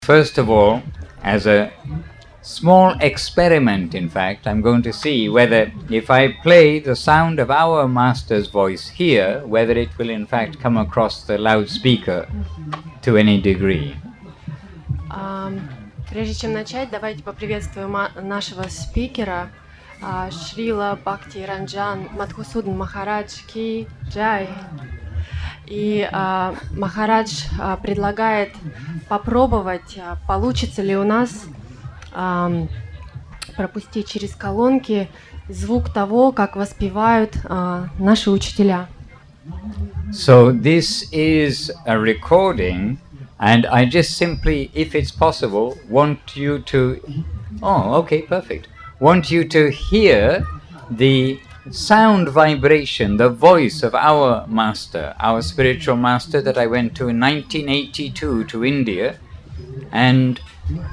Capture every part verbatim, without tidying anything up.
First of all, as a small experiment, in fact, I'm going to see whether if I play the sound of our master's voice here, whether it will in fact come across the loudspeaker to any degree. Um, прежде чем начать, давайте поприветствуем нашего спикера, Шрила Бхакти Ранджан Мадхусудан Махарадж Ки Джай. И а, Махарадж а, предлагает попробовать, а, получится ли у нас а, пропустить через колонки звук того, как воспевают а, наши учителя. So this is a recording, and I just simply, if it's possible, want you to, oh, okay, perfect, want you to hear the sound vibration, the voice of our master, our spiritual master that I went to in nineteen eighty-two to India, and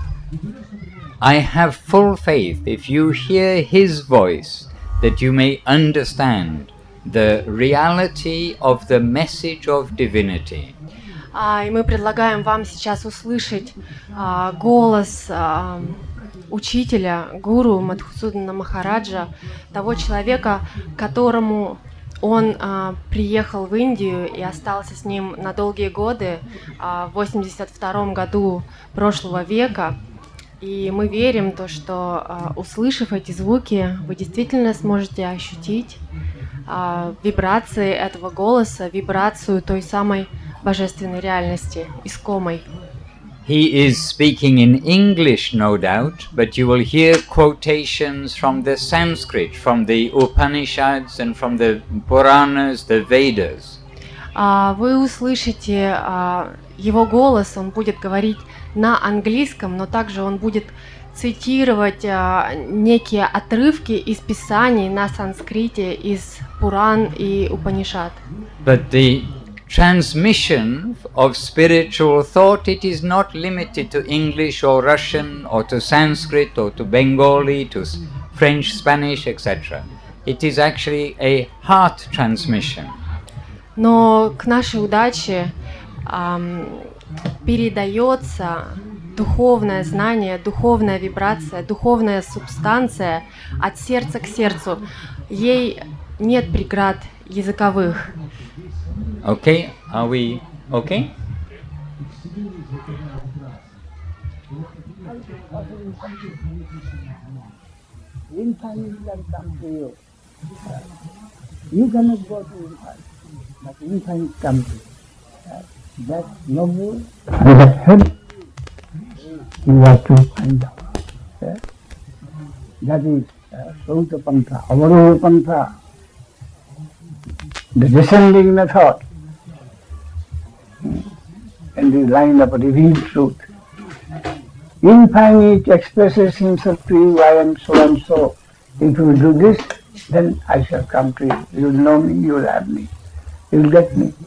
I have full faith, if you hear his voice, that you may understand the reality of the message of divinity. А, и мы предлагаем вам сейчас услышать а, голос а, учителя, гуру Мадхусудана Махараджа, того человека, которому он а, приехал в Индию и остался с ним на долгие годы, а, в восемьдесят втором году прошлого века. И мы верим, то, что, а, услышав эти звуки, вы действительно сможете ощутить а, вибрации этого голоса, вибрацию той самой божественной реальности, искомой. He is speaking in English, no doubt, but you will hear quotations from the Sanskrit, from the Upanishads and from the Puranas, the Vedas. А, вы услышите а, его голос, он будет говорить на английском, но также он будет цитировать а, некие отрывки из писаний на санскрите, из Пуран и Упанишад. But the transmission of spiritual thought, it is not limited to English or Russian or to Sanskrit or to Bengali, to French, Spanish, et cetera. It is actually a heart transmission. Но к нашей удаче эм, передается духовное знание, духовная вибрация, духовная субстанция от сердца к сердцу. Ей нет преград языковых. Okay, are we okay? Infinite can come to you. You cannot go to infinite, but infinite comes to you. That noble and that help you have to find out. Yeah? That is Sauta Pantha, Avaroha Pantha, the descending method in the line of revealed truth. Infinite expresses himself to you, I am so and so. If you do this, then I shall come to you. You will know me, you will have me. You will get me.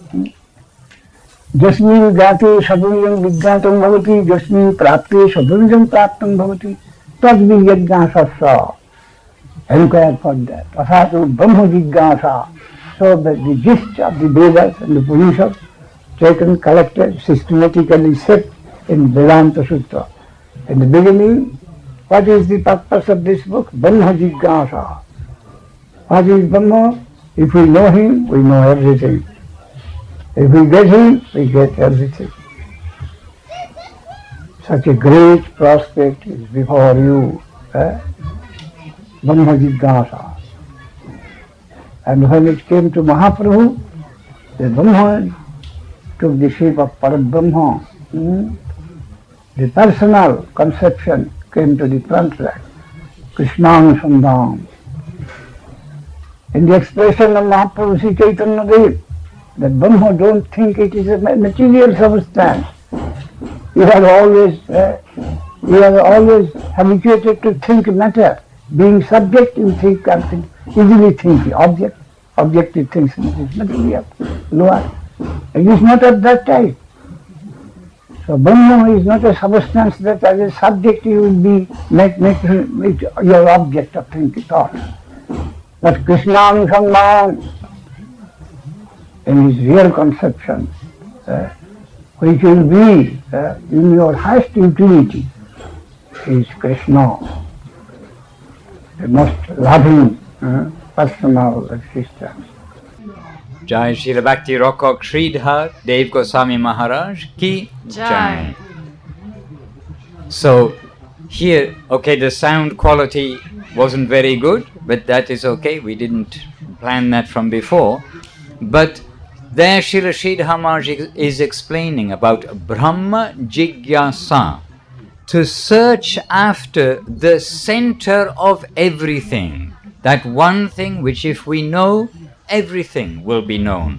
Jasmi gati sabhujam vigyatam bhavati, jasmi prapti sabhujam praptam bhavati, tad vigyajnasasya. Inquire for that. Asatu brahma jigyasa. So that the gist of the Vedas and the Upanishads taken, collected, systematically set in Vedanta Sutra. In the beginning, what is the purpose of this book? Brahma Jigyasa. What is Brahma? If we know him, we know everything. If we get him, we get everything. Such a great prospect is before you. Eh? Brahma Jigyasa. And when it came to Mahaprabhu, the Brahma took the shape of Parabrahma. Hmm? The personal conception came to the front line, Krishnanusandham. In the expression of Mahaprabhu Sri Chaitanya Dev, that Brahma don't think it is a material substance. You are always, uh, you are always habituated to think matter. Being subject, you think something, easily think object, objective things, it is material, lower. It is not of that type. So Brahma is not a substance that as a subject you will be make, make it your object of thinking, thought. But Krishnam Sangman, in his real conception uh, which will be uh, in your highest utility, is Krishna, the most loving uh, personal existence. Jai Srila Bhakti Rockok Sridhar Dev Goswami Maharaj Ki Jai. Jai. So here, okay, the sound quality wasn't very good, but that is okay. We didn't plan that from before. But there Srila Sridhar Maharaj is explaining about Brahma Jigyasa, to search after the center of everything. That one thing which if we know, everything will be known.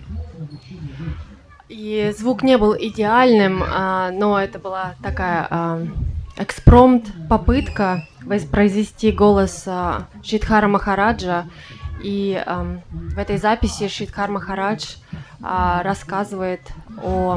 И звук не был идеальным, а, но это была такая а, экспромт, попытка воспроизвести голос а, Шридхара Махараджа. И а, в этой записи Шридхар Махарадж а, рассказывает о,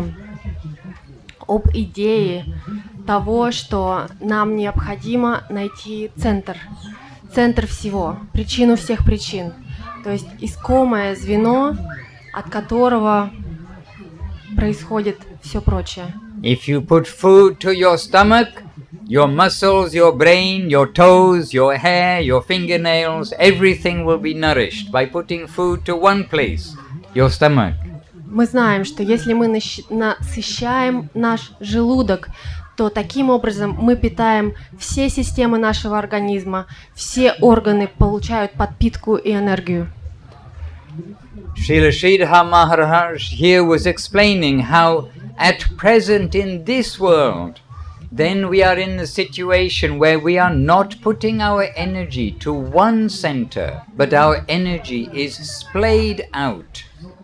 об идее того, что нам необходимо найти центр, центр всего, причину всех причин. То есть искомое звено, от которого происходит все прочее. If you put food to your stomach, your muscles, your brain, your toes, your hair, your fingernails, everything will be nourished by putting food to one place, your stomach. Мы знаем, что если мы насыщаем наш желудок, то таким образом мы питаем все системы нашего организма, все органы получают подпитку и энергию. Srila Sridhar Maharaj here was explaining how at present in this world, then we are in a situation where we are not putting our energy to one center, but our energy is splayed out.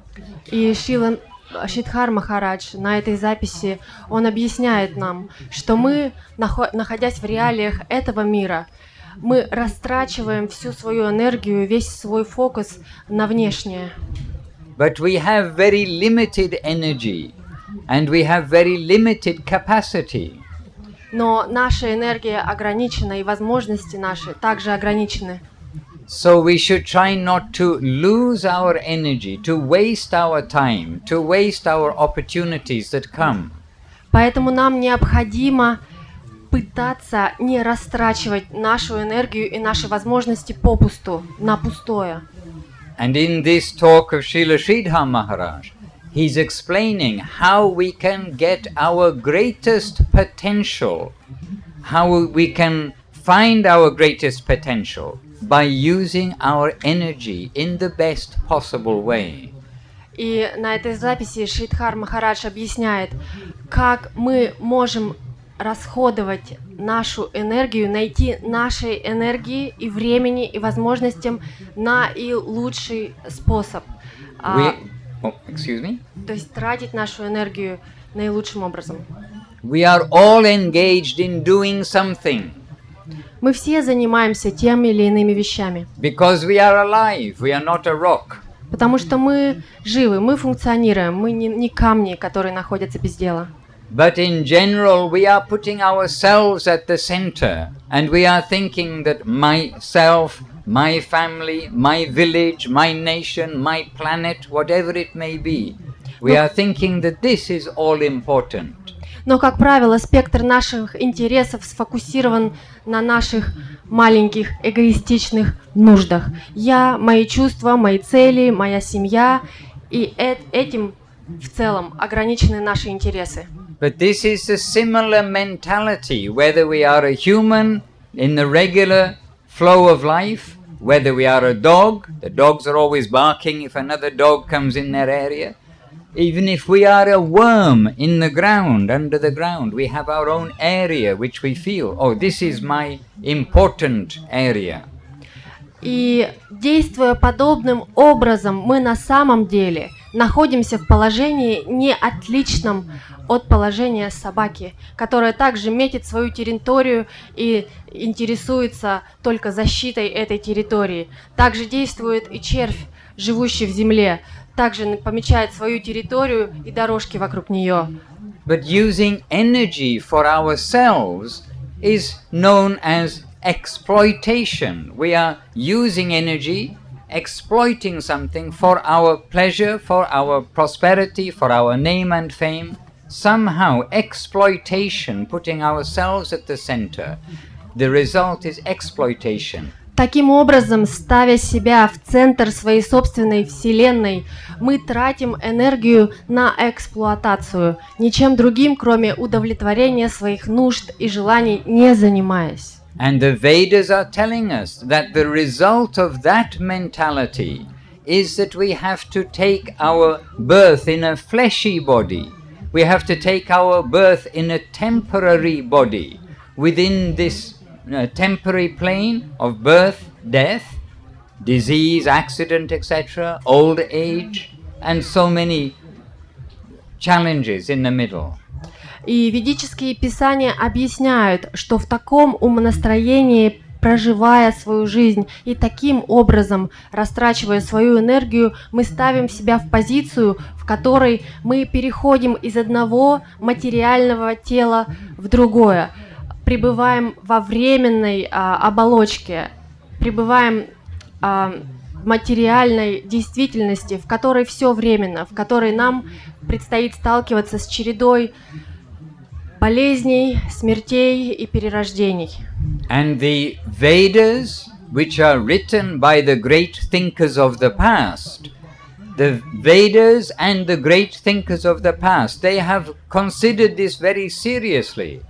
И Шрила Шридхар Махарадж на этой записи, он объясняет нам, что мы, находясь в реалиях этого мира, мы растрачиваем всю свою энергию, весь свой фокус на внешнее. But we have very limited energy and we have very limited capacity. Но наша энергия ограничена, и возможности наши также ограничены. So we should try not to lose our energy, to waste our time, to waste our opportunities that come. Поэтому нам необходимо пытаться не растрачивать нашу энергию и наши возможности попусту, на пустое. And in this talk of Srila Sridhar Maharaj, he's explaining how we can get our greatest potential, how we can find our greatest potential by using our energy in the best possible way. И на этой записи Шридхар Махарадж объясняет, как мы можем расходовать нашу энергию, найти нашей энергии и времени и возможностям наилучший способ. We, oh, excuse me? То есть тратить нашу энергию наилучшим образом. We are all engaged in doing something. Мы все занимаемся теми или иными вещами. Because we are alive, we are not a rock. Потому что мы живы, мы функционируем, мы не, не камни, которые находятся без дела. But in general, we are putting ourselves at the center, and we are thinking that myself, my family, my village, my nation, my planet, whatever it may be, we are thinking that this is all important. Но, как правило, спектр наших интересов сфокусирован на наших маленьких эгоистичных нуждах. Я, мои чувства, мои цели, моя семья, и э- этим в целом ограничены наши интересы. But this is a similar mentality, whether we are a human in the regular flow of life, whether we are a dog, the dogs are always barking if another dog comes in their area. Even if we are a worm in the ground, under the ground, we have our own area which we feel, oh, this is my important area. И действуя подобным образом, мы на самом деле находимся в положении не отличном от положения собаки, которая также метит свою территорию и интересуется только защитой этой территории. Также действует и червь, живущий в земле, также помечает свою территорию и дорожки вокруг нее. But using energy for ourselves is known as exploitation. We are using energy, exploiting something for our pleasure, for our prosperity, for our name and fame. somehow exploitation, putting ourselves at the center, the result is exploitation. Таким образом, ставя себя в центр своей собственной вселенной, мы тратим энергию на эксплуатацию, ничем другим, кроме удовлетворения своих нужд и желаний, не занимаясь. And the Vedas are telling us that the result of that mentality is that we have to take our birth in a fleshy body. We have to take our birth in a temporary body within this uh, temporary plane of birth, death, disease, accident, et cetera, old age, and so many challenges in the middle. И ведические писания объясняют, что в таком умонастроении, проживая свою жизнь и таким образом растрачивая свою энергию, мы ставим себя в позицию, в которой мы переходим из одного материального тела в другое, пребываем во временной а, оболочке, пребываем а, в материальной действительности, в которой все временно, в которой нам предстоит сталкиваться с чередой болезней, смертей и перерождений. And the Vedas, which are written by the great thinkers of the past, the Vedas and the great thinkers of the past, they have considered this very seriously.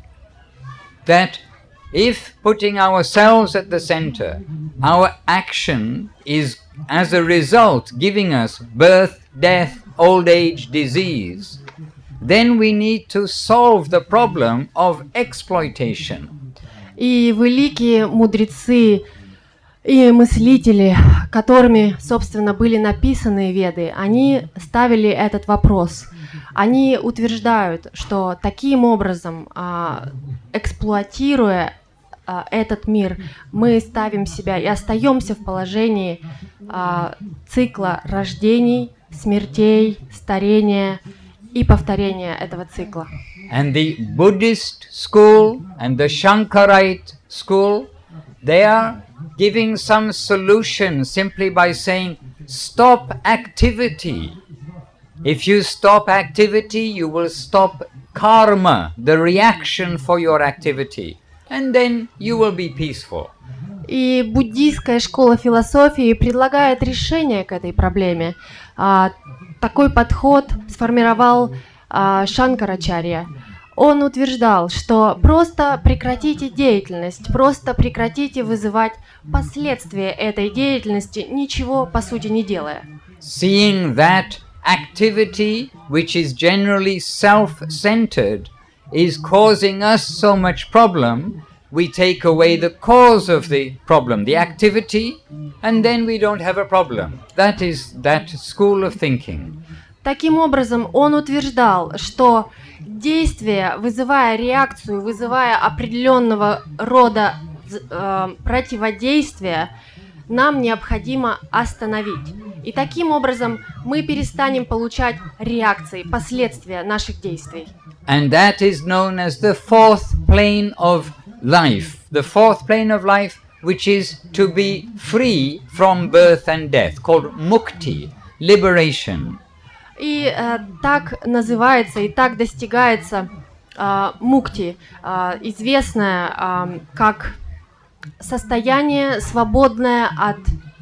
That if putting ourselves at the center, our action is as a result giving us birth, death, old age, disease, then we need to solve the problem of exploitation. И великие мудрецы и мыслители, которыми, собственно, были написаны Веды, они ставили этот вопрос. Они утверждают, что таким образом, эксплуатируя этот мир, мы ставим себя и остаемся в положении цикла рождений, смертей, старения и повторения этого цикла. And the Buddhist school and the Shankarite school, they are giving some solution simply by saying, stop activity. If you stop activity, you will stop karma, the reaction for your activity, and then you will be peaceful. И буддийская школа философии предлагает решение к этой проблеме. А, такой подход сформировал а, Шанкарачарья. Он утверждал, что просто прекратите деятельность, просто прекратите вызывать последствия этой деятельности, ничего по сути не делая. Seeing that activity, which is generally self-centered, is causing us so much problem, we take away the cause of the problem, the activity, and then we don't have a problem. That is that school of thinking. Таким образом, он утверждал, что действие, вызывая реакцию, вызывая определенного рода э, противодействия, нам необходимо остановить. И таким образом мы перестанем получать реакции, последствия наших действий. And that is known as the fourth plane of life. The fourth plane of life, which is to be free from birth and death, called mukti, liberation. И э, так называется и так достигается э, мукти, э, известное э, как состояние, свободное от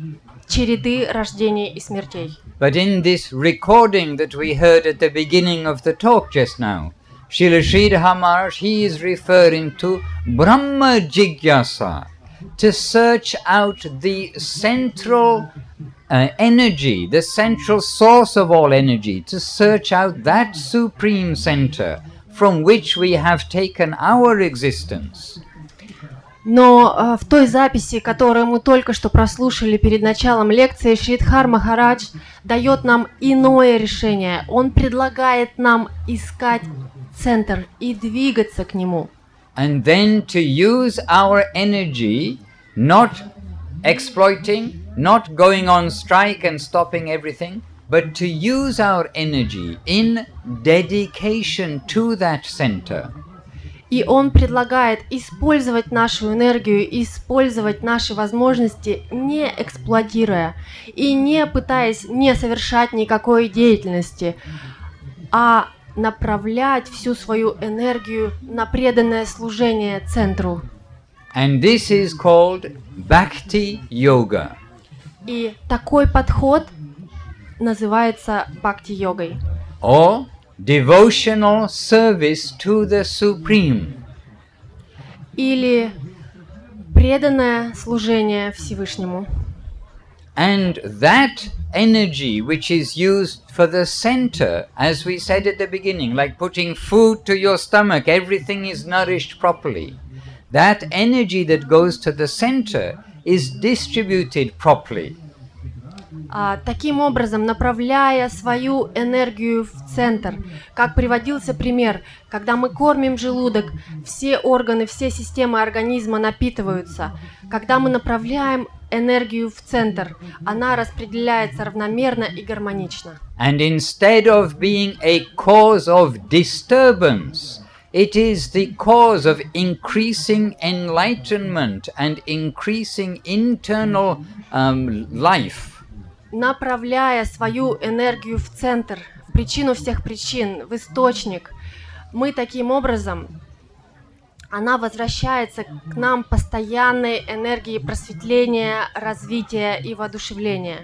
череды рождений и смертей. But in this recording that we heard at the beginning of the talk just now, Srila Sridhar Maharaj, he is referring to Brahma Jigyasa, to search out the central uh, energy, the central source of all energy, to search out that supreme center from which we have taken our existence. Но э, в той записи, которую мы только что прослушали перед началом лекции, Шридхар Махарадж дает нам иное решение. Он предлагает нам искать центр и двигаться к нему. And then to use our energy, not exploiting, not going on strike and stopping everything, but to use our energy in dedication to that center. И он предлагает использовать нашу энергию, использовать наши возможности, не эксплуатируя и не пытаясь не совершать никакой деятельности, а направлять всю свою энергию на преданное служение центру. And this is called Bhakti Yoga. И такой подход называется бхакти-йогой. Or devotional service to the Supreme. Или преданное служение Всевышнему. And that energy which is used for the center, as we said at the beginning, like putting food to your stomach, everything is nourished properly. That energy that goes to the center is distributed properly. А, таким образом, направляя свою энергию в центр, как приводился пример, когда мы кормим желудок, все органы, все системы организма напитываются. Когда мы направляем энергию в центр, она распределяется равномерно и гармонично. And instead of being a cause of disturbance, it is the cause of increasing enlightenment and increasing internal um, life. Направляя свою энергию в центр, в причину всех причин, в источник, мы таким образом, она возвращается к нам постоянной энергией просветления, развития и воодушевления.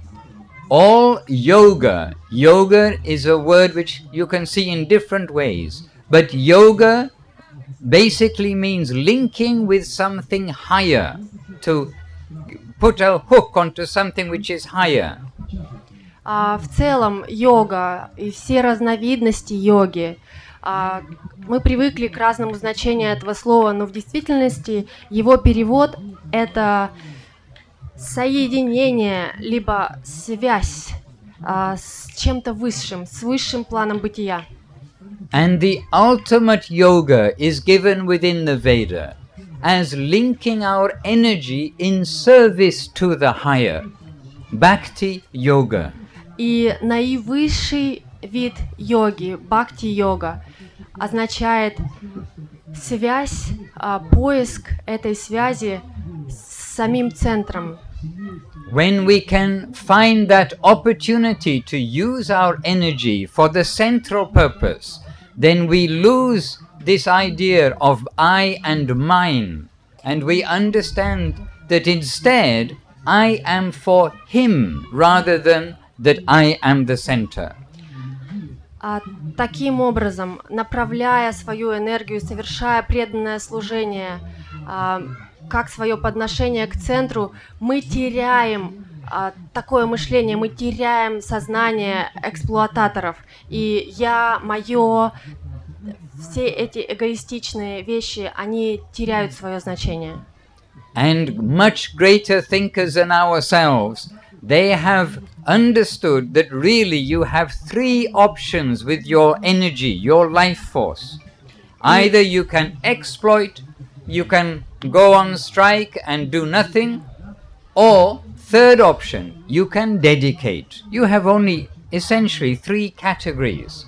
All yoga, yoga is a word which you can see in different ways, but yoga basically means linking with something higher, to put a hook onto something which is higher. А, в целом йога и все разновидности йоги, а, мы привыкли к разному значению этого слова, но в действительности его перевод – это соединение, либо связь а, с чем-то высшим, с высшим планом бытия. And the ultimate yoga is given within the Veda as linking our energy in service to the higher, Bhakti Yoga. И наивысший вид йоги, бхакти-йога, означает связь, а, поиск этой связи с самим центром. When we can find that opportunity to use our energy for the central purpose, then we lose this idea of I and mine, and we understand that instead I am for him rather than that I am the center. А, таким образом, направляя свою энергию, совершая преданное служение, а, как свое подношение к центру, мы теряем а, такое мышление, мы теряем сознание эксплуататоров. И я, мое, все эти эгоистичные вещи, они теряют свое значение. And much greater thinkers than ourselves, they have understood that really you have three options with your energy, your life force. Either you can exploit, you can go on strike and do nothing, or third option, you can dedicate. You have only essentially three categories.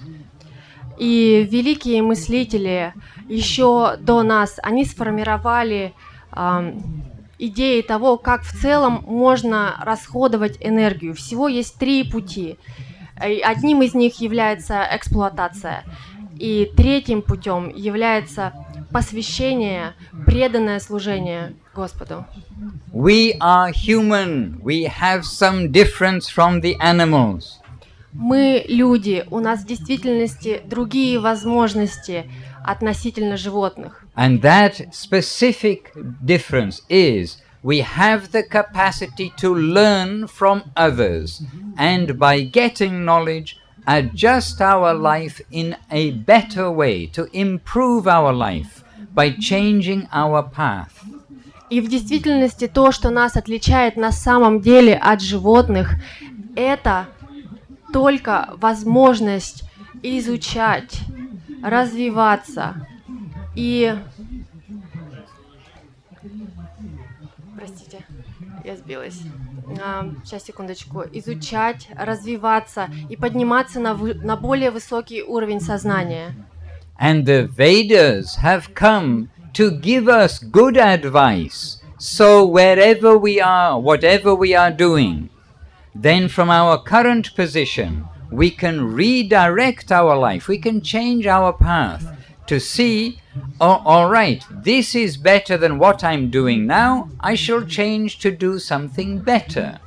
И великие мыслители еще до нас, они сформировали э, идеи того, как в целом можно расходовать энергию. Всего есть три пути. И одним из них является эксплуатация. И третьим путем является посвящение, преданное служение Господу. We are human. We have some difference from the animals. Мы люди, у нас в действительности другие возможности относительно животных. And that specific difference is we have the capacity to learn from others, and by getting knowledge, adjust our life in a better way, to improve our life by changing our path. И в действительности то, что нас отличает на самом деле от животных, это только возможность изучать, развиваться и... Простите, я сбилась. А, сейчас, секундочку. Изучать, развиваться и подниматься на, вы... на более высокий уровень сознания. And the Vedas have come to give us good advice. So wherever we are, whatever we are doing, then from our current position, we can redirect our life, we can change our path to see, oh, all right, this is better than what I'm doing now, I shall change to do something better.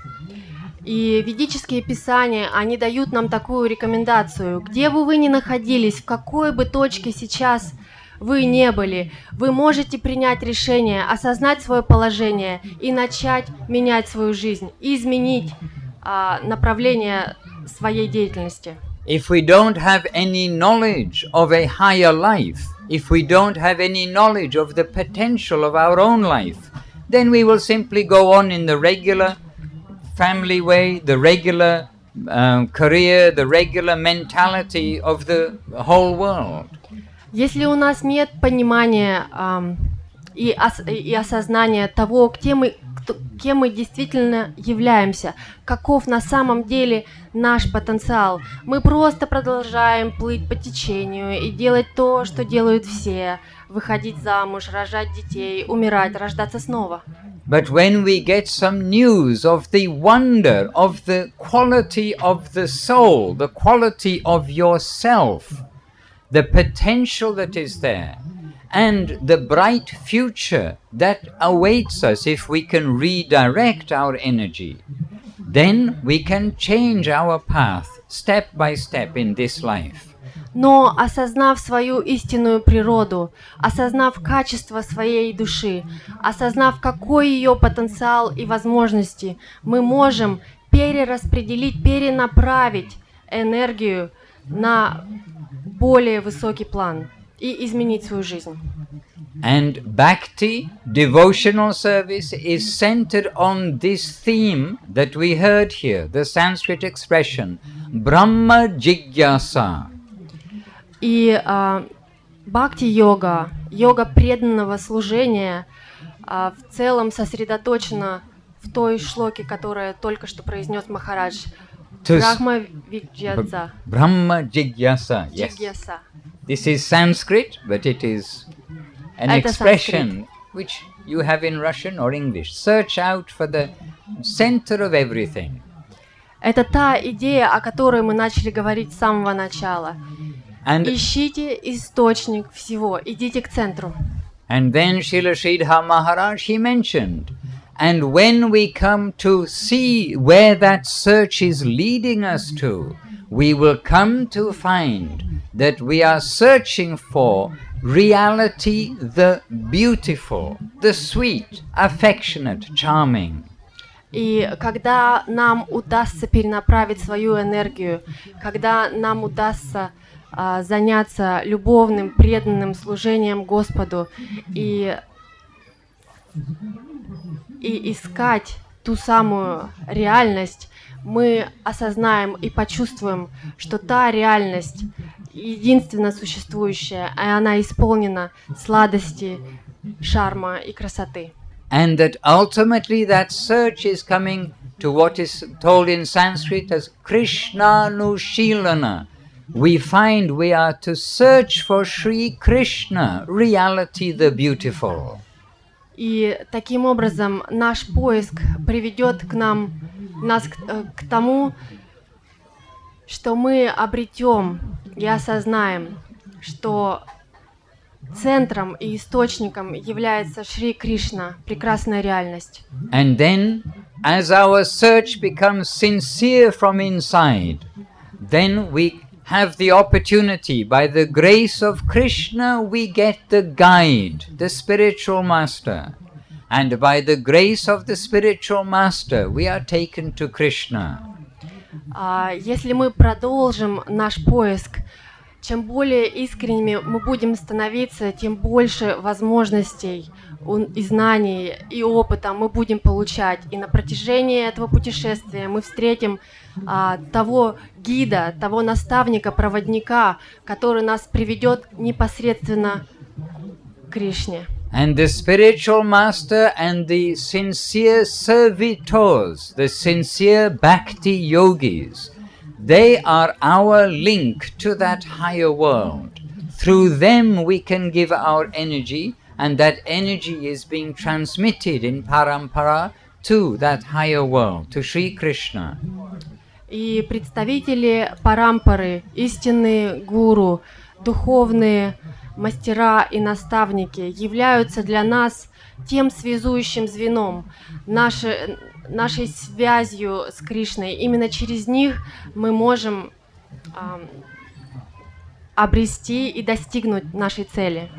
И ведические писания, они дают нам такую рекомендацию. Где бы вы ни находились, в какой бы точке сейчас вы не были, вы можете принять решение, осознать свое положение и начать менять свою жизнь, изменить а, направление своей деятельности. If we don't have any knowledge of a higher life, if we don't have any knowledge of the potential of our own life, then we will simply go on in the regular family way, the regular um, career, the regular mentality of the whole world. Если у нас нет понимания эм, и, ос- и осознания того, кем мы, кто, кем мы действительно являемся, каков на самом деле наш потенциал, мы просто продолжаем плыть по течению и делать то, что делают все, выходить замуж, рожать детей, умирать, рождаться снова. But when we get some news of the wonder, of the quality of the soul, the quality of yourself, the potential that is there, and the bright future that awaits us if we can redirect our energy, then we can change our path step by step in this life. Но осознав свою истинную природу, осознав качество своей души, осознав, какой ее потенциал и возможности, мы можем перераспределить, перенаправить энергию на более высокий план и изменить свою жизнь. And Bhakti, devotional service, is centered on this theme that we heard here, the Sanskrit expression, Brahma Jigyasa. И а, бхакти-йога, йога преданного служения, а, в целом сосредоточена в той шлоке, которая только что произнес Махарадж. Брахма Виджьяса. Brahma Jigyasa, yes. Jigyasa. This is Sanskrit, but it is an Это expression which you have in Russian or English. Search out for the center of everything. Это та идея, о которой мы начали говорить с самого начала. And, Ищите источник всего, идите к центру. and then Srila Sridhar Maharaj, he mentioned, and when we come to see where that search is leading us to, we will come to find that we are searching for reality, the beautiful, the sweet, affectionate, charming. И когда нам удастся перенаправить свою энергию, когда нам удастся а, заняться любовным, преданным служением Господу и, и искать ту самую реальность, мы осознаем и почувствуем, что та реальность единственно существующая, и она исполнена сладости, шарма и красоты. And that ultimately that search is coming to what is told in Sanskrit as Krishnanushilana. We find we are to search for Sri Krishna, reality the beautiful. И таким образом наш поиск приведет к нам, нас к, к тому, что мы обретем и осознаем, что центром и источником является Шри Кришна, прекрасная реальность. And then, as our search becomes sincere from inside, then we have the opportunity, by the grace of Krishna, we get the guide, the spiritual master. And by the grace of the spiritual master, we are taken to Krishna. А если мы продолжим наш поиск, чем более искренними мы будем становиться, тем больше возможностей и знаний, и опыта мы будем получать. И на протяжении этого путешествия мы встретим а, того гида, того наставника, проводника, который нас приведет непосредственно к Кришне. And the spiritual master and the sincere servitors, the sincere bhakti yogis, they are our link to that higher world. Through them we can give our energy, and that energy is being transmitted in parampara to that higher world, to Sri Krishna. И представители парампары, истинные гуру, духовные мастера и наставники являются для нас тем связующим звеном, нашей, нашей связью с Кришной. Именно через них мы можем э, обрести и достигнуть нашей цели.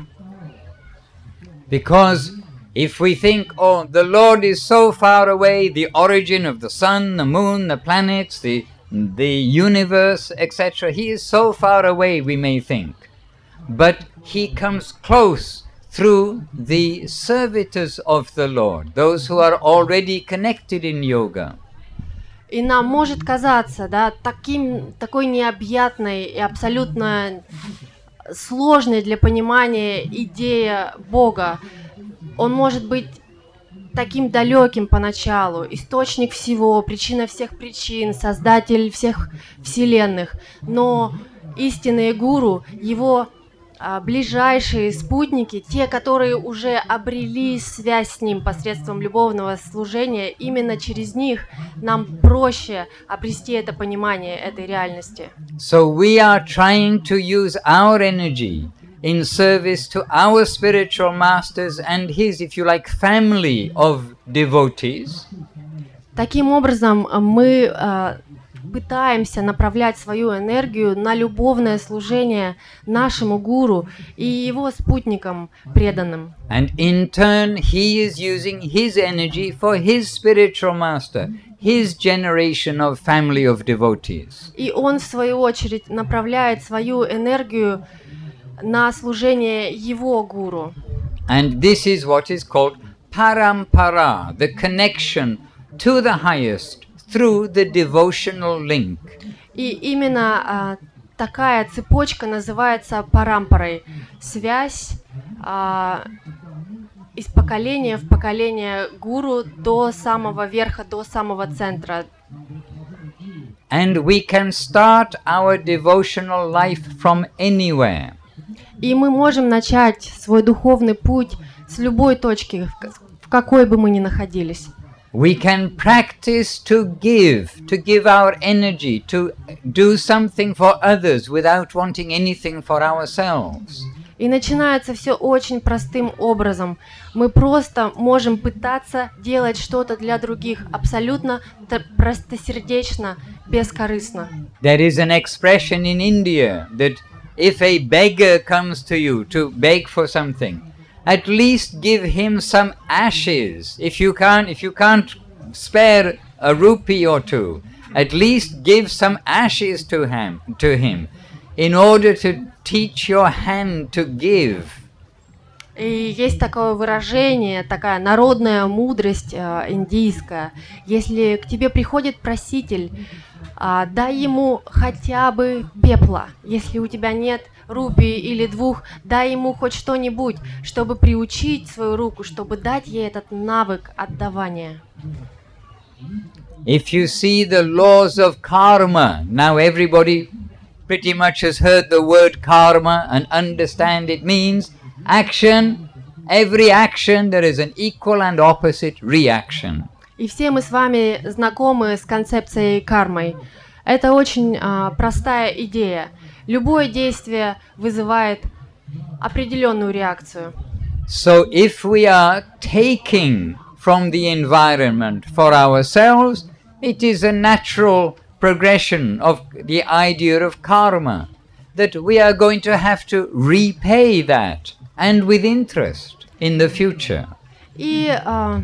Because if we think, oh, the Lord is so far away, the origin of the sun, the moon, the planets, the, the universe, et cetera, he is so far away, we may think. But he comes close through the servitors of the Lord, those who are already connected in yoga. И нам может казаться, да, таким, такой необъятной и абсолютно сложной для понимания идея Бога. Он может быть таким далеким поначалу, источник всего, причина всех причин, создатель всех вселенных. Но истинные гуру, его а, ближайшие спутники, те, которые уже обрели связь с ним посредством любовного служения, именно через них нам проще обрести это понимание этой реальности. So we are trying to use our energy in service to our spiritual masters and his, if you like, family of devotees. Таким образом, мы э, пытаемся направлять свою энергию на любовное служение нашему гуру и его спутникам преданным. And in turn, he is using his energy for his spiritual master, his generation of family of devotees. И он, в свою очередь, направляет свою энергию на служение его гуру. And this is what is called parampara, the connection to the highest through the devotional link. И именно а, такая цепочка называется парампарой. Связь а, из поколения в поколение гуру до самого верха, до самого центра. And we can start our devotional life from anywhere. И мы можем начать свой духовный путь с любой точки, в какой бы мы ни находились. We can practice to give, to give our energy, to do something for others without wanting anything for ourselves. И начинается все очень простым образом. Мы просто можем пытаться делать что-то для других, абсолютно простосердечно, бескорыстно. There is an expression in India that if a beggar comes to you to beg for something, at least give him some ashes. If you can't, if you can't spare a rupee or two, at least give some ashes to him, to him, in order to teach your hand to give. И есть такое выражение, такая народная мудрость э, индийская. Если к тебе приходит проситель, э, дай ему хотя бы пепла. Если у тебя нет рупии или двух, дай ему хоть что-нибудь, чтобы приучить свою руку, чтобы дать ей этот навык отдавания. If you see the laws of karma, now everybody pretty much has heard the word karma and understand it means action. Every action there is an equal and opposite reaction. И все мы с вами знакомы с концепцией кармой. Это очень а, простая идея. Любое действие вызывает определенную реакцию. So if we are taking from the environment for ourselves, it is a natural progression of the idea of karma, that we are going to have to repay that, and with interest, in the future. И а,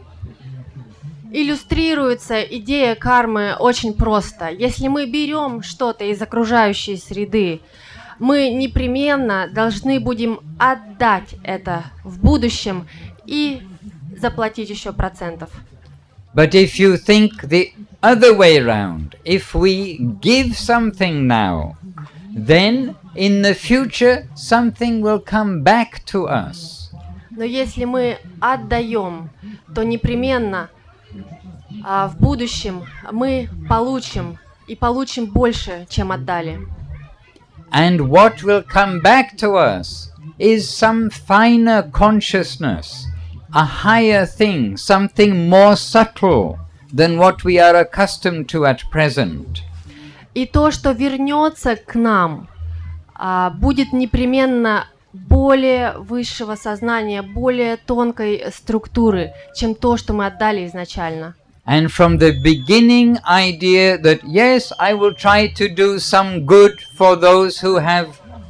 иллюстрируется идея кармы очень просто. Если мы берем что-то из окружающей среды, мы непременно должны будем отдать это в будущем и заплатить еще процентов. But if you think the other way around, if we give something now, then in the future something will come back to us. Но если мы отдаем, то непременно а, в будущем мы получим и получим больше, чем отдали. And what will come back to us is some finer consciousness, a higher thing, something more subtle than what we are accustomed to at present. И то, что вернется к нам, а, будет непременно более высшего сознания, более тонкой структуры, чем то, что мы отдали изначально. And from the beginning idea that, yes, I will try to do some good for those who have...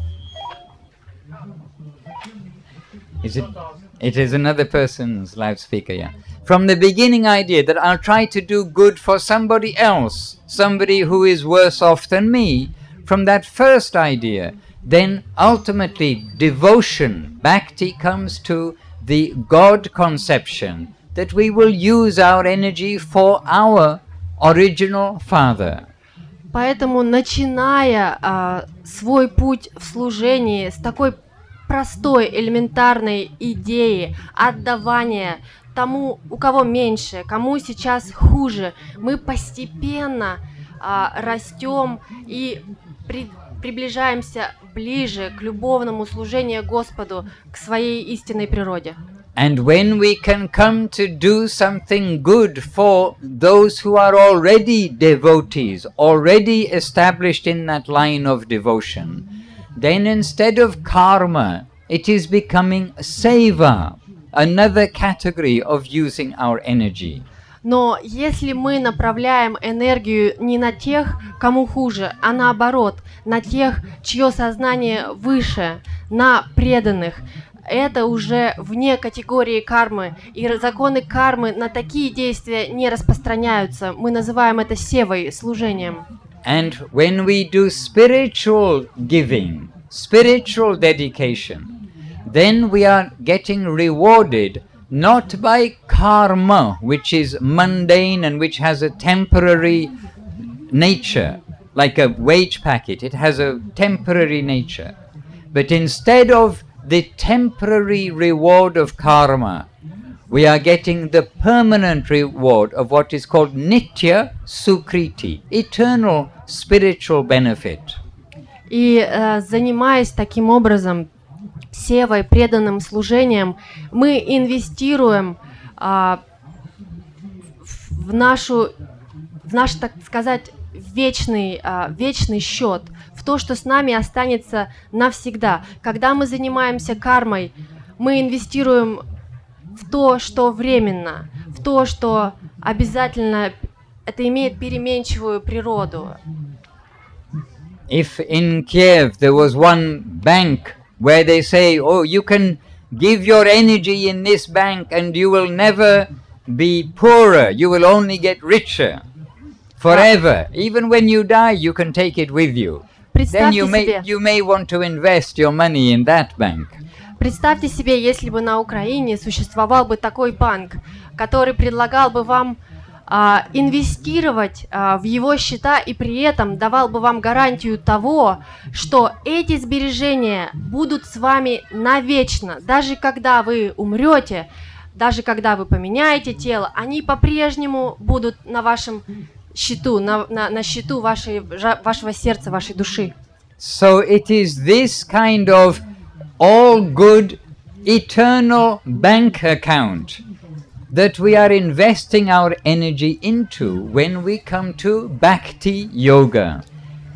Is it? It is another person's loudspeaker, yeah. From the beginning idea that I'll try to do good for somebody else, somebody who is worse off than me, from that first idea, then ultimately devotion, bhakti, comes to the God conception, that we will use our energy for our original Father. Поэтому, начиная а, свой путь в служении с такой простой, элементарной идеи отдавания тому, у кого меньше, кому сейчас хуже, мы постепенно а, растем и при, приближаемся ближе к любовному служению Господу, к своей истинной природе. And when we can come to do something good for those who are already devotees, already established in that line of devotion, then instead of karma, it is becoming seva, another category of using our energy. Но если мы направляем энергию не на тех, кому хуже, а наоборот, на тех, чье сознание выше, на преданных, это уже вне категории кармы, и законы кармы на такие действия не распространяются. Мы называем это севой, служением. And when we do spiritual giving, spiritual dedication, then we are getting rewarded not by karma, which is mundane and which has a temporary nature, like a wage packet, it has a temporary nature. But instead of the temporary reward of karma, we are getting the permanent reward of what is called nitya sukriti, eternal spiritual benefit. И э, занимаясь таким образом севой, преданным служением, мы инвестируем э, в нашу, в наш, так сказать, вечный, э, вечный счет, в то, что с нами останется навсегда. Когда мы занимаемся кармой, мы инвестируем в то, что временно, в то, что обязательно это имеет переменчивую природу. If in Kiev there was one bank where they say, oh, you can give your energy in this bank and you will never be poorer, you will only get richer forever. Even when you die, you can take it with you. Then you may, you may want to invest your money in that bank. Представьте себе, если бы на Украине существовал бы такой банк, который предлагал бы вам а, инвестировать а, в его счета и при этом давал бы вам гарантию того, что эти сбережения будут с вами навечно. Даже когда вы умрете, даже когда вы поменяете тело, они по-прежнему будут на вашем счету, на, на, на счету вашей, вашего сердца, вашей души. So it is this kind of all good eternal bank account that we are investing our energy into when we come to Bhakti Yoga.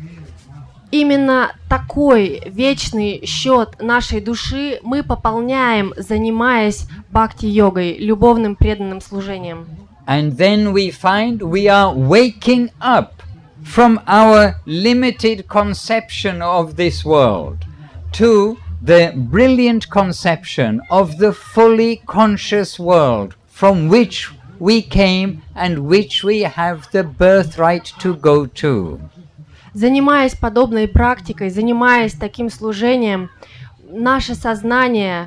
Именно такой вечный счет нашей души мы пополняем, занимаясь бхакти-йогой, любовным преданным служением. And then we find we are waking up from our limited conception of this world to the brilliant conception of the fully conscious world from which we came and which we have the birthright to go to. Занимаясь подобной практикой, занимаясь таким служением, наше сознание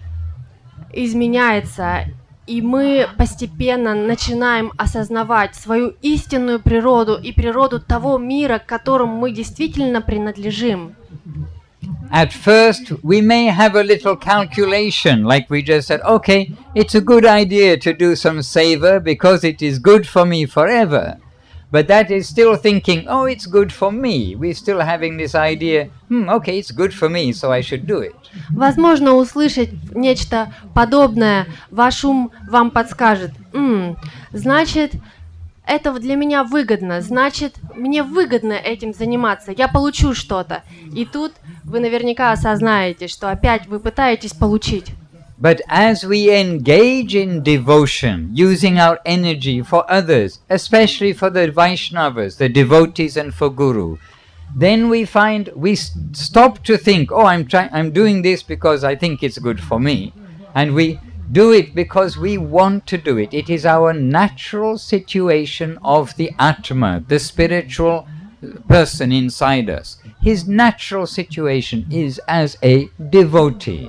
изменяется, и мы постепенно начинаем осознавать свою истинную природу и природу того мира, к которому мы действительно принадлежим. At first, we may have a little calculation, like we just said, okay, it's a good idea to do some seva because it is good for me forever. But that is still thinking, oh, it's good for me. We're still having this idea, hmm, okay, it's good for me, so I should do it. Возможно, услышать нечто подобное, ваш ум вам подскажет, М, значит, это для меня выгодно, значит, мне выгодно этим заниматься, я получу что-то. И тут вы наверняка осознаете, что опять вы пытаетесь получить. But as we engage in devotion, using our energy for others, especially for the Vaishnavas, the devotees, and for Guru, then we find we st- stop to think, oh, I'm trying, I'm doing this because I think it's good for me, and we do it because we want to do it. It is our natural situation of the Atma, the spiritual person inside us. His natural situation is as a devotee.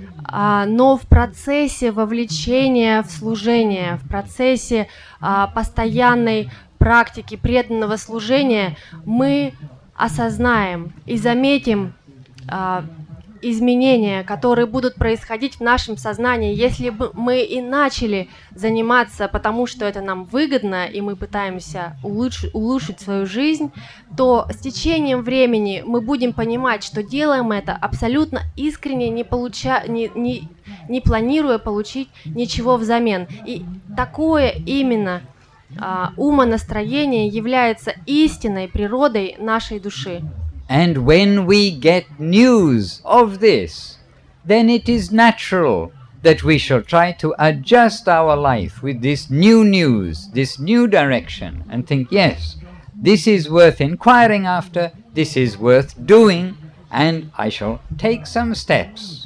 А, но в процессе вовлечения в служение, в процессе а, постоянной практики преданного служения мы осознаем и заметим а, изменения, которые будут происходить в нашем сознании. Если бы мы и начали заниматься, потому что это нам выгодно, и мы пытаемся улучшить, улучшить свою жизнь, то с течением времени мы будем понимать, что делаем это абсолютно искренне, не, получа, не, не, не планируя получить ничего взамен. И такое именно а, умонастроение является истинной природой нашей души. And when we get news of this, then it is natural that we shall try to adjust our life with this new news, this new direction, and think, yes, this is worth inquiring after, this is worth doing, and I shall take some steps.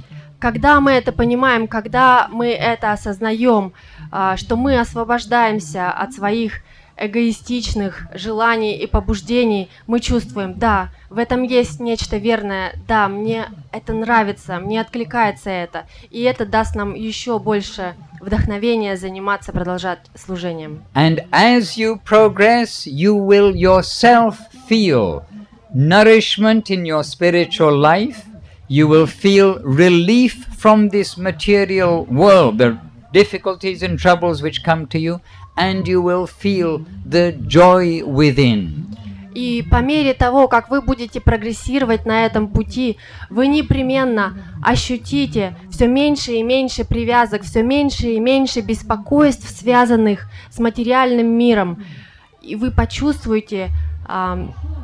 Когда мы это понимаем, когда мы это осознаем, что мы освобождаемся от своих эгоистичных желаний и побуждений, мы чувствуем, да, в этом есть нечто верное, да, мне это нравится, мне откликается это, и это даст нам еще больше вдохновения заниматься, продолжать служением. And as you progress, you will yourself feel nourishment in your spiritual life, you will feel relief from this material world, the difficulties and troubles which come to you, and you will feel the joy within. И по мере того, как вы будете прогрессировать на этом пути, вы непременно ощутите все меньше и меньше привязок, все меньше и меньше беспокойств, связанных с материальным миром. И вы почувствуете а,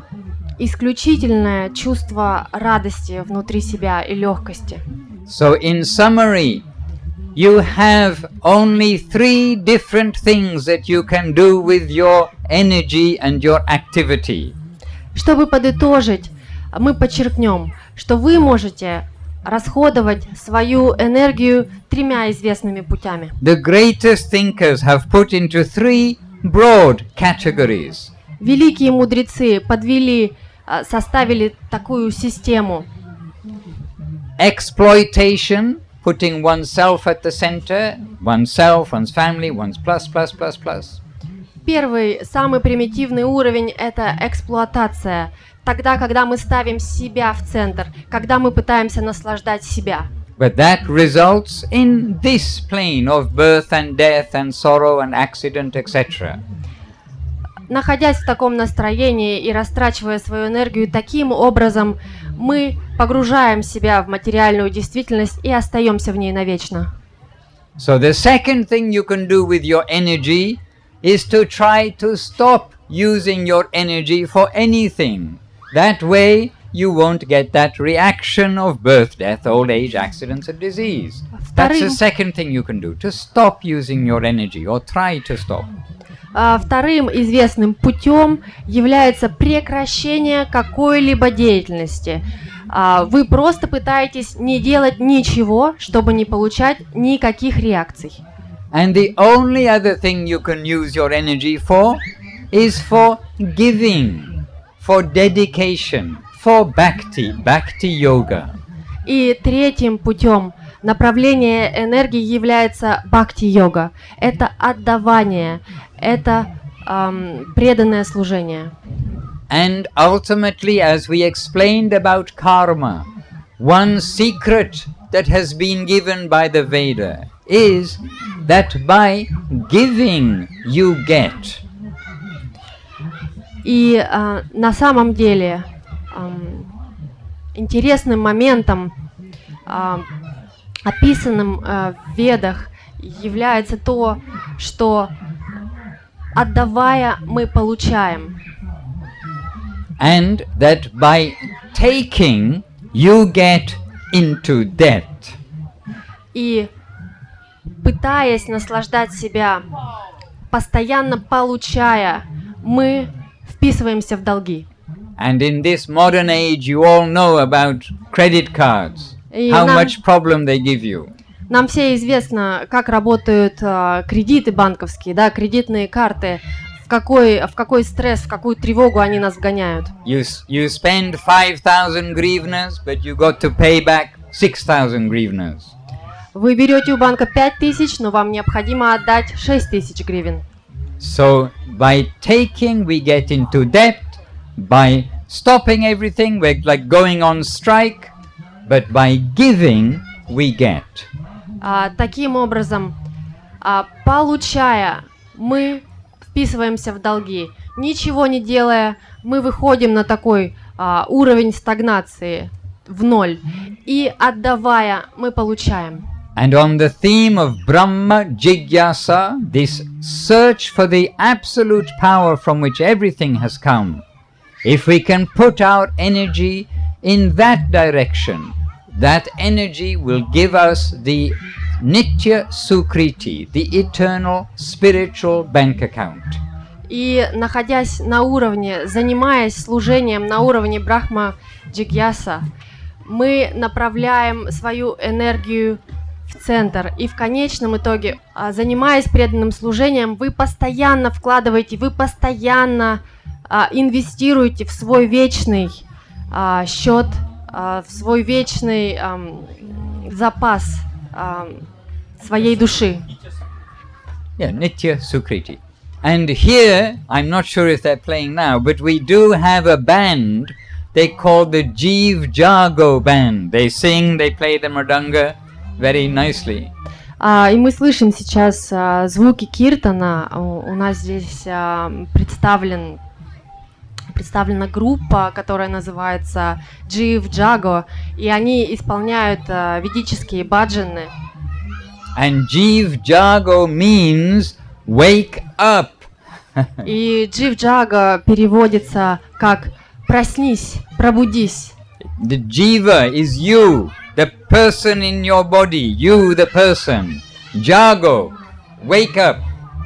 исключительное чувство радости внутри себя и легкости. So in summary, you have only three different things that you can do with your energy and your activity. Чтобы подытожить, мы подчеркнем, что вы можете расходовать свою энергию тремя известными путями. The greatest thinkers have put into three broad categories. Великие мудрецы подвели, составили такую систему. Exploitation, putting oneself at the center, oneself, one's family, one's plus, plus, plus, plus. Первый, самый примитивный уровень – это эксплуатация. Тогда, когда мы ставим себя в центр, когда мы пытаемся наслаждать себя. But that results in this plane of birth and death and sorrow and accident, et cetera. Находясь в таком настроении и растрачивая свою энергию таким образом, мы погружаем себя в материальную действительность и остаемся в ней навечно. So the second thing you can do with your energy is to try to stop using your energy for anything. That way you won't get that reaction of birth, death, old age, accidents and disease. That's the second thing you can do, to stop using your energy or try to stop. Вторым известным путем является прекращение какой-либо деятельности. Вы просто пытаетесь не делать ничего, чтобы не получать никаких реакций. And the only other thing you can use your energy for is for giving, for dedication, for bhakti, bhakti yoga. И третьим путем направления энергии является бхакти-йога. Это отдавание, это эм, преданное служение. And ultimately, as we explained about karma, one secret that has been given by the Veda is that by giving you get. И э, на самом деле э, интересным моментом, э, описанным э, в Ведах, является то, что отдавая, мы получаем. And that by taking, you get into debt. И пытаясь наслаждать себя, постоянно получая, мы вписываемся в долги. And in this modern age, you all know about credit cards, И how нам, much problem they give you. нам все известно, как работают а, кредиты банковские, да, кредитные карты, в какой, в какой стресс, в какую тревогу они нас вгоняют. You, s- you spend five thousand grivnas, but you got to pay back six thousand grivnas. Вы берете у банка пять тысяч, но вам необходимо отдать шесть тысяч гривен. So by taking, we get into debt. By stopping everything, we're like going on strike. But by giving, we get. А, таким образом, а, получая, мы вписываемся в долги. Ничего не делая, мы выходим на такой а, уровень стагнации в ноль. И отдавая, мы получаем. And on the theme of Brahma Jigyasa, this search for the absolute power from which everything has come, if we can put our energy in that direction, that energy will give us the Nitya Sukriti, the eternal spiritual bank account. И находясь на уровне, занимаясь служением на уровне Брахма Джигьяса, мы направляем свою энергию в центр. И в конечном итоге, а, занимаясь преданным служением, вы постоянно вкладываете, вы постоянно а, инвестируете в свой вечный а, счет, а, в свой вечный ам, запас ам, своей души. Yeah, Nitya Sukriti. And here, I'm not sure if they're playing now, but we do have a band they call the Jeev Jago band. They sing, they play the mridanga very nicely. А, и мы слышим сейчас а, звуки киртана. У, у нас здесь а, представлен, представлена группа, которая называется Jeev Jago, и они исполняют а, ведические баджаны. And Jeev Jago means wake up. И Jeev Jago переводится как «проснись, пробудись». The Jiva is you, the person in your body, you the person. Jago, wake up.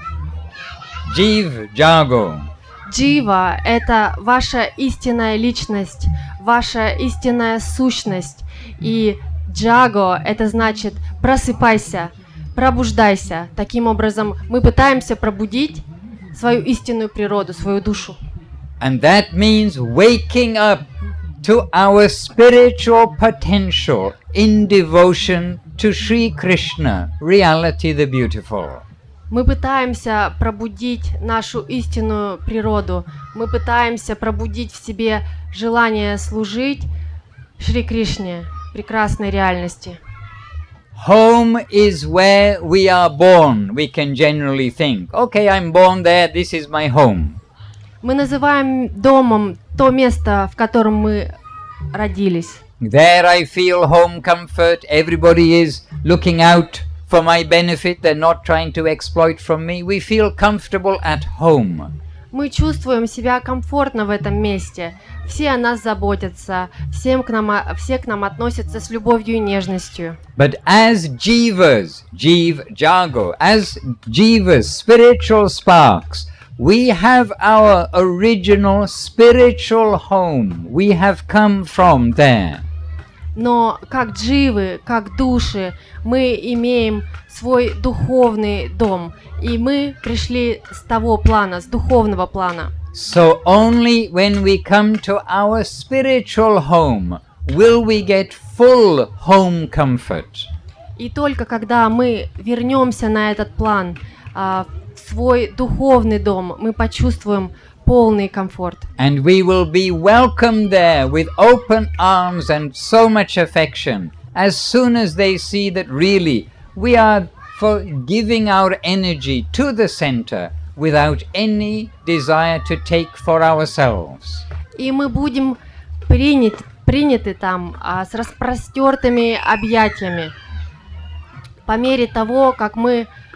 Jeev Jago. Джива – это ваша истинная личность, ваша истинная сущность. И Джаго – это значит «просыпайся, пробуждайся». Таким образом, мы пытаемся пробудить свою истинную природу, свою душу. And that means waking up to our spiritual potential in devotion to Sri Krishna, reality the beautiful. Мы пытаемся пробудить нашу истинную природу. Мы пытаемся пробудить в себе желание служить Шри Кришне, прекрасной реальности. Home is where we are born. We can generally think, okay, I'm born there, this is my home. Мы называем домом то место, в котором мы родились. There I feel home comfort. Everybody is looking out for my benefit. They're not trying to exploit from me. We feel comfortable at home. Мы чувствуем себя комфортно в этом месте. Все о нас заботятся, всем к нам, все к нам относятся с любовью и нежностью. But as jivas, Jeev Jago, as jivas, spiritual sparks, we have our original spiritual home. We have come from there. Но как дживы, как души, мы имеем свой духовный дом. И мы пришли с того плана, с духовного плана. So only when we come to our spiritual home will we get full home comfort. И только когда мы вернемся на этот план, а, в свой духовный дом, мы почувствуем полный комфорт. And we will be welcomed there with open arms and so much affection as soon as they see that really we are for giving our energy to the center without any desire to take for ourselves. И мы будем принят, приняты там а, с распростертыми объятиями по мере того, как мы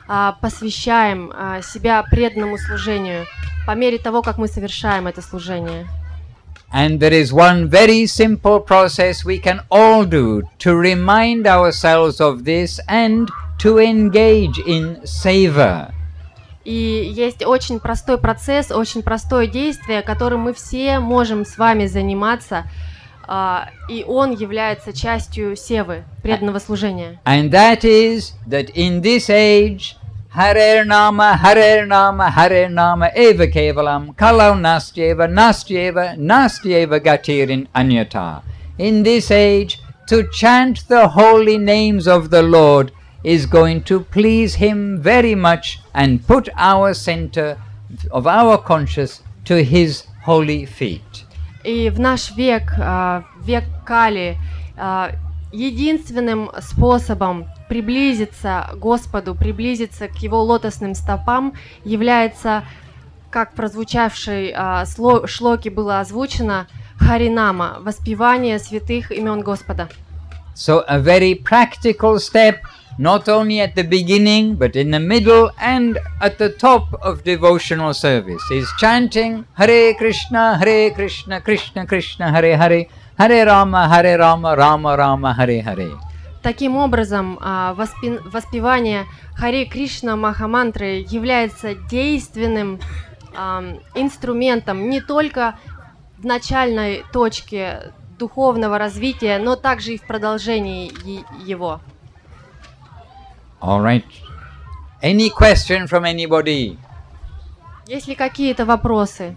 а, посвящаем а, себя преданному служению по мере того, как мы совершаем это служение. And there is one very simple process we can all do to remind ourselves of this and to engage in seva. И есть очень простой процесс, очень простое действие, которым мы все можем с вами заниматься, а, и он является частью севы, преданного служения. And that is that in this age, Hare Nama, Hare Nama, Hare Nama, Eva Kevalam, Kalau Nastyeva, Nastyeva, Nastyeva Gatirin Anyata. In this age, to chant the holy names of the Lord is going to please Him very much and put our center of our conscious to His holy feet. И в наш век, а, век Кали, а, единственным способом приблизиться к Господу, приблизиться к Его лотосным стопам является, как в прозвучавшей а, сло, шлоке было озвучено, Харинама, воспевание святых имен Господа. So a very practical step, not only at the beginning, but in the middle and at the top of devotional service, is chanting Hare Krishna, Hare Krishna, Krishna Krishna, Hare Hare, Hare Rama, Hare Rama, Rama Rama, Hare Hare. Таким образом, а, воспи- воспевание Харе Кришна Махамантры является действенным ам, инструментом не только в начальной точке духовного развития, но также и в продолжении е- его. All right. Any question from anybody? Есть ли какие-то вопросы?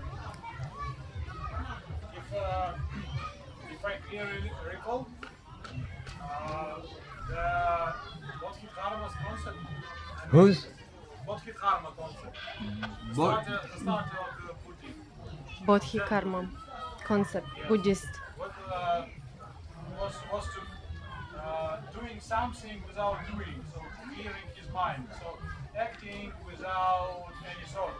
If, uh, if I clearly recall, uh, the Bodhidharma's concept, Who's? Bodhidharma concept, the Bo- starter, the starter of the Buddhism, Бодхи карма, концепт, буддист. what uh, was was to uh, doing something without doing, so clearing his mind, so acting without any thought.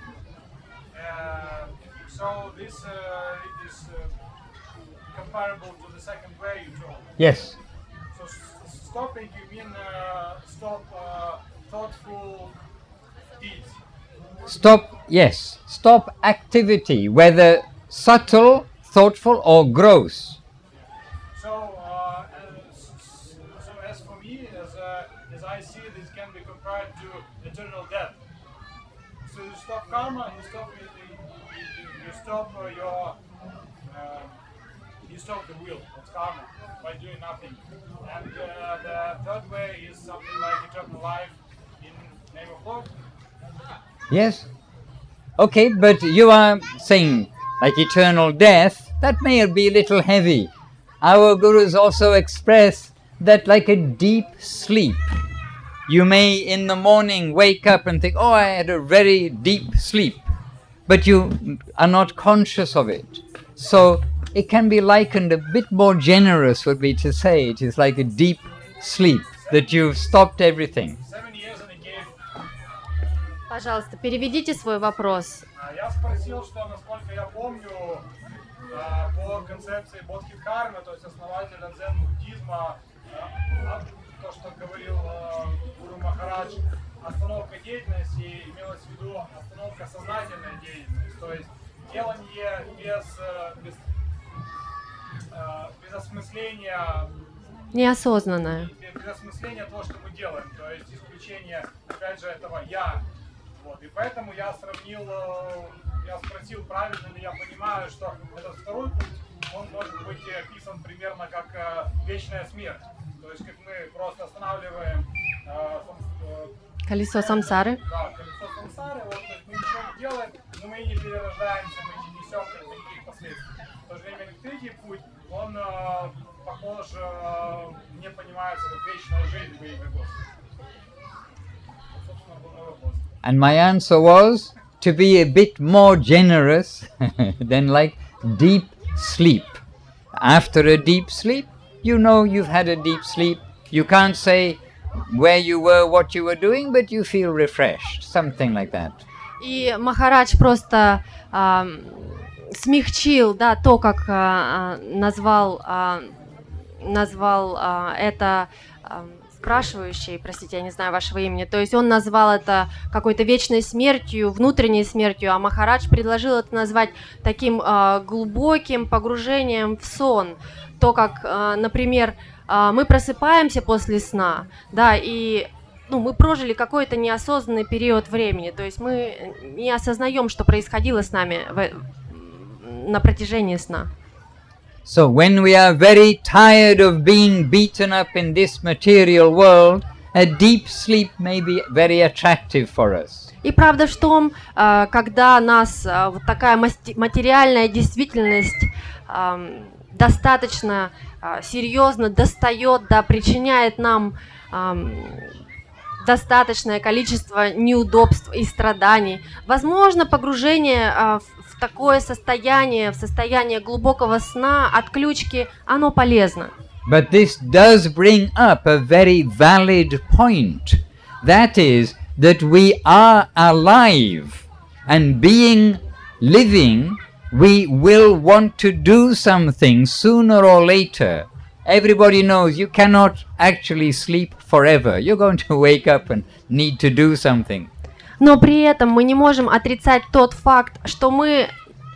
Uh, so this uh, is uh, comparable to the second way you told. Yes. So s- stopping, you mean uh, stop uh, thoughtful deeds. Stop, yes. Stop activity, whether subtle, thoughtful, or gross. So, uh, as, so as for me, as, uh, as I see, this can be compared to eternal death. So you stop karma, you stop you, you, you stop uh, your uh, you stop the will of karma by doing nothing. And uh, the third way is something like eternal life in name of Lord. Yes? Okay, but you are saying like eternal death, that may be a little heavy. Our gurus also express that like a deep sleep. You may in the morning wake up and think, oh, I had a very deep sleep, but you are not conscious of it. So it can be likened a bit more generous would be to say it is like a deep sleep, that you've stopped everything. Seven years in a cave. Пожалуйста, переведите свой вопрос. А, Я спросил, что, насколько я помню, а, по концепции Бодхидхармы, то есть основателя дзен-буддизма, а, то, что говорил а, Гуру Махарадж, остановка деятельности имелась в виду остановка сознательной деятельности, то есть делание без, э, без, э, без осмысления, Неосознанное. без осмысления того, что мы делаем, то есть исключение, опять же, этого «я». Вот, и поэтому я сравнил, э, я спросил, правильно ли я понимаю, что этот второй путь, он может быть описан примерно как э, вечная смерть. То есть как мы просто останавливаем э, сам- э, Колесо самсары. да, колесо сансары, вот, то есть мы ничего не делаем, но мы не перерождаемся, мы не несем как бы никаких последствий. В то же время как третий путь, он э, похож, э, мне понимается, как вечная жизнь во имя Господа. Вот, собственно, был мой вопрос. And my answer was to be a bit more generous than like deep sleep. After a deep sleep, you know you've had a deep sleep. You can't say where you were, what you were doing, but you feel refreshed, something like that. И Махарадж просто а, смягчил, да, то, как а, а, назвал, а, назвал а, это, а, спрашивающий, простите, я не знаю вашего имени, то есть он назвал это какой-то вечной смертью, внутренней смертью, а Махарадж предложил это назвать таким э, глубоким погружением в сон. То, как, э, например, э, мы просыпаемся после сна, да, и ну, мы прожили какой-то неосознанный период времени, то есть мы не осознаем, что происходило с нами в, на протяжении сна. So when we are very tired of being beaten up in this material world, a deep sleep may be very attractive for us. И правда в том, когда нас вот такая материальная действительность достаточно серьезно достает, да, причиняет нам достаточное количество неудобств и страданий. Возможно, погружение в такое состояние, в состояние глубокого сна, отключки, оно полезно. But this does bring up a very valid point. That is, that we are alive, and being living, we will want to do something sooner or later. Everybody knows you cannot actually sleep forever. You're going to wake up and need to do something. Но при этом мы не можем отрицать тот факт, что мы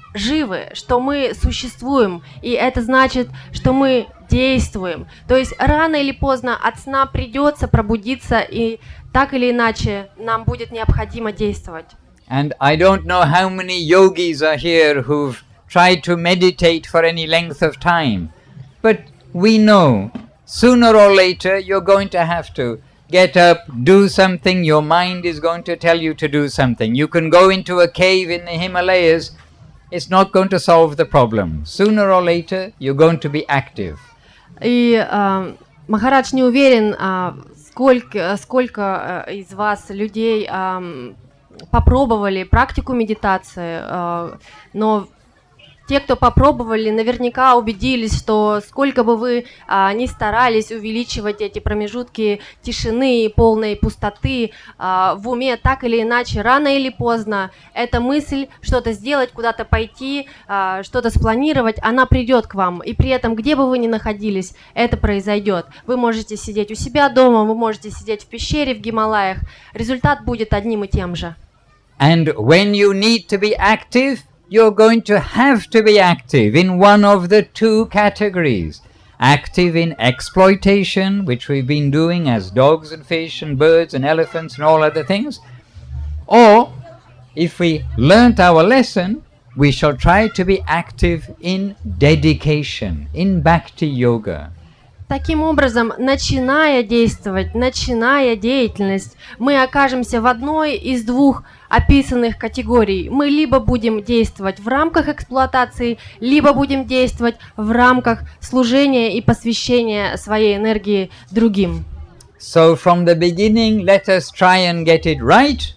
живы, что мы существуем, и это значит, что мы действуем. То есть рано или поздно от сна придется пробудиться, и так или иначе нам будет необходимо действовать. And I don't know how many yogis are here who've tried to meditate for any length of time, but we know sooner or later you're going to have to get up, do something, your mind is going to tell you to do something. You can go into a cave in the Himalayas, it's not going to solve the problem. Sooner or later you're going to be active. И э, Махарадж не уверен, э, сколько, сколько э, из вас людей э, попробовали практику медитации, э, но те, кто попробовали, наверняка убедились, что сколько бы вы а, ни старались увеличивать эти промежутки тишины и полной пустоты а, в уме, так или иначе, рано или поздно, эта мысль что-то сделать, куда-то пойти, а, что-то спланировать, она придет к вам. И при этом, где бы вы ни находились, это произойдет. Вы можете сидеть у себя дома, вы можете сидеть в пещере в Гималаях. Результат будет одним и тем же. And when you need to be active, you're going to have to be active in one of the two categories. Active in exploitation, which we've been doing as dogs and fish and birds and elephants and all other things. Or, if we learnt our lesson, we shall try to be active in dedication, in Bhakti Yoga. Таким образом, начиная действовать, начиная деятельность, мы окажемся в одной из двух описанных категорий. Мы либо будем действовать в рамках эксплуатации, либо будем действовать в рамках служения и посвящения своей энергии другим. So from the beginning, let us try and get it right,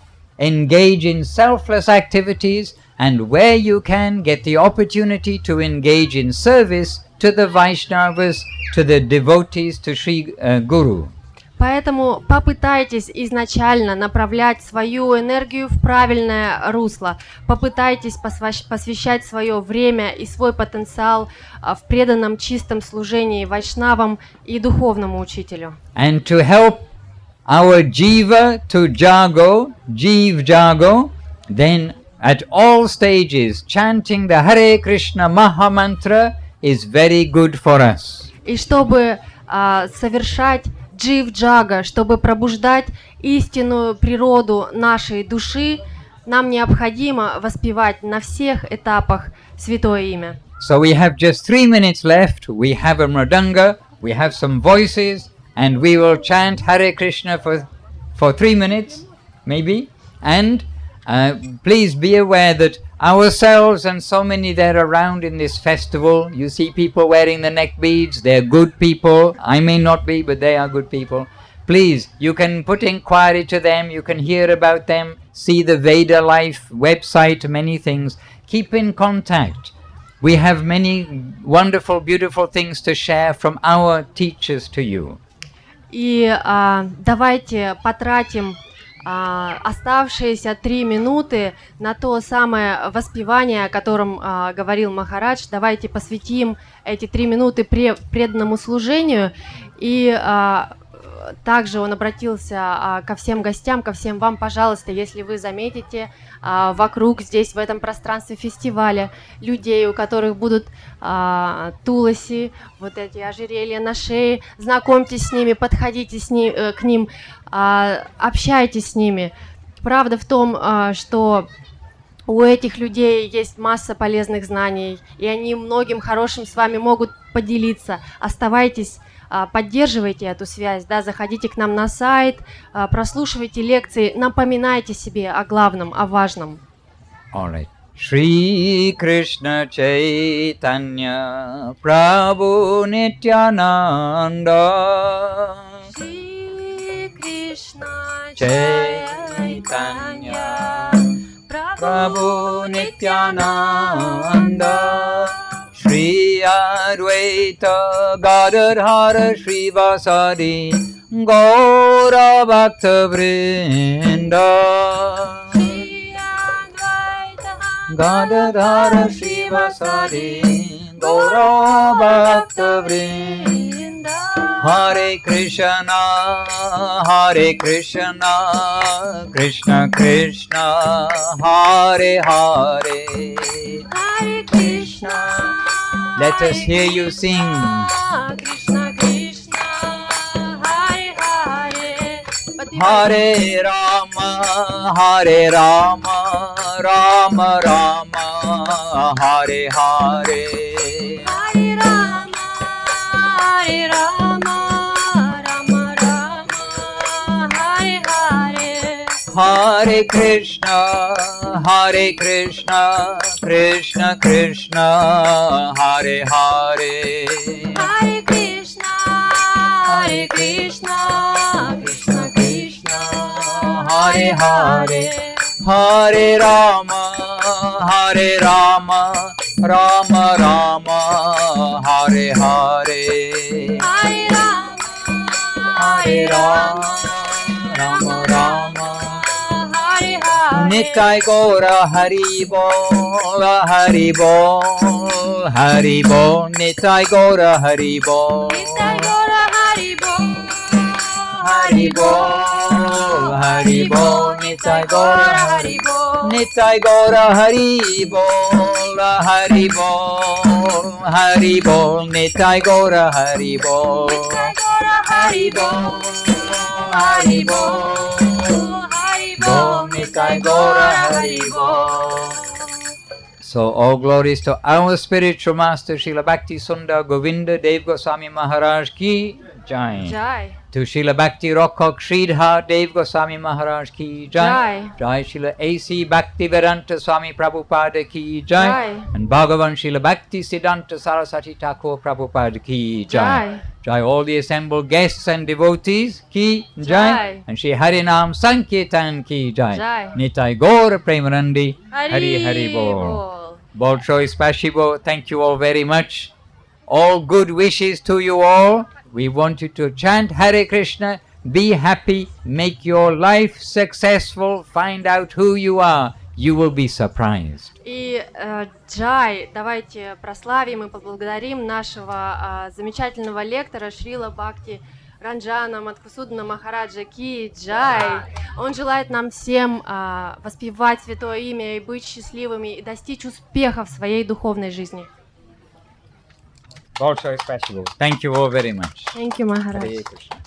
engage in selfless activities, and where you can, get the opportunity to engage in service to the Vaishnavas, to the devotees, to Sri uh, Guru. Поэтому попытайтесь изначально направлять свою энергию в правильное русло. Попытайтесь посвящать свое время и свой потенциал в преданном чистом служении вайшнавам и духовному учителю. And to help our jiva to jago, jiv jago, then at all stages chanting the Hare Krishna Maha Mantra is very good for us. И чтобы а, совершать джив-джага, чтобы пробуждать истинную природу нашей души, нам необходимо воспевать на всех этапах святое имя. So we have just three minutes left. We have a mridanga, we have some voices, and we will chant Hare Krishna for for three minutes, maybe. And uh, please be aware that ourselves and so many there around in this festival, you see people wearing the neck beads, they're good people. I may not be, but they are good people. Please, you can put inquiry to them, you can hear about them, see the Veda Life website, many things. Keep in contact. We have many wonderful, beautiful things to share from our teachers to you. И а, давайте потратим а, оставшиеся три минуты на то самое воспевание, о котором а, говорил Махарадж. Давайте посвятим эти три минуты преданному служению и а, также он обратился а, ко всем гостям, ко всем вам, пожалуйста, если вы заметите а, вокруг здесь, в этом пространстве фестиваля, людей, у которых будут а, туласи, вот эти ожерелья на шее, знакомьтесь с ними, подходите с ни, э, к ним, а, общайтесь с ними. Правда в том, а, что у этих людей есть масса полезных знаний, и они многим хорошим с вами могут поделиться. Оставайтесь, поддерживайте эту связь, да, заходите к нам на сайт, прослушивайте лекции, напоминайте себе о главном, о важном. Alright. Shri Krishna Chaitanya Prabhu Nityananda Shri Krishna Chaitanya Prabhu Nityananda Shri Advaita Gadadhara Shri Vasadi Gaura Bhakta Vrinda Shri Advaita Gadadhara Shri Vasadi Gaura Bhakta Vrinda Hare Krishna Hare Krishna Krishna Krishna Hare Hare Hare Krishna. Let us hear you sing. Krishna Krishna Hare Hare Hare Rama Hare Rama Rama Rama Hare Hare Hare Rama Hare Rama Rama Rama Hare Hare Hare Krishna Hare Krishna Krishna Krishna Hare Hare Hare Krishna Hare Krishna Krishna Krishna Hare Hare Hare Rama Hare Rama Rama Rama Hare Hare Hare Rama Hare Rama Rama Rama Hare Hare Nitai Gaura Hari Bol Hari Bol Hari Bol Nitai Gaura Hari Bol Nitai Gaura Hari Bol Hari Bol Hari Bol Nitai Gaura Hari Bol Nitai Gaura Hari Bol Hari Bol Hari Bol Nitai Gaura Hari Bol Nitai Gaura Hari Bol Hari Bol Hari Bol Nitai Gaura Hari Bol. So all glories to our spiritual master Srila Bhakti Sundar Govinda Dev Goswami Maharaj ki Jai. Jai. To Srila Bhakti Rockok Sridhar Dev Goswami Maharaj ki Jai. Jai. Jai Srila A C Bhakti Vedanta Swami Prabhupada ki Jai. Jai. And Bhagavan Srila Bhakti Siddhanta Saraswati Thakur Prabhupada ki Jai. Jai. Jai all the assembled guests and devotees ki Jai. Jai. And Shri Harinam Sankirtan ki Jai. Jai. Nitai Gaur Premanandi Hari Hari Hari Bol. Bol. Bolshoi Spashibo, thank you all very much. All good wishes to you all. We want you to chant Hare Krishna, be happy, make your life successful, find out who you are. You will be surprised. И э, Джай, давайте прославим и поблагодарим нашего э, замечательного лектора Шрила Бхакти Ранджана Мадхусудана Махараджа Ки Джай. Он желает нам всем э, воспевать святое имя и быть счастливыми и достичь успеха в своей духовной жизни. Bolshoi Spashibo. Thank you all very much. Thank you, Maharaj. Hare Krishna.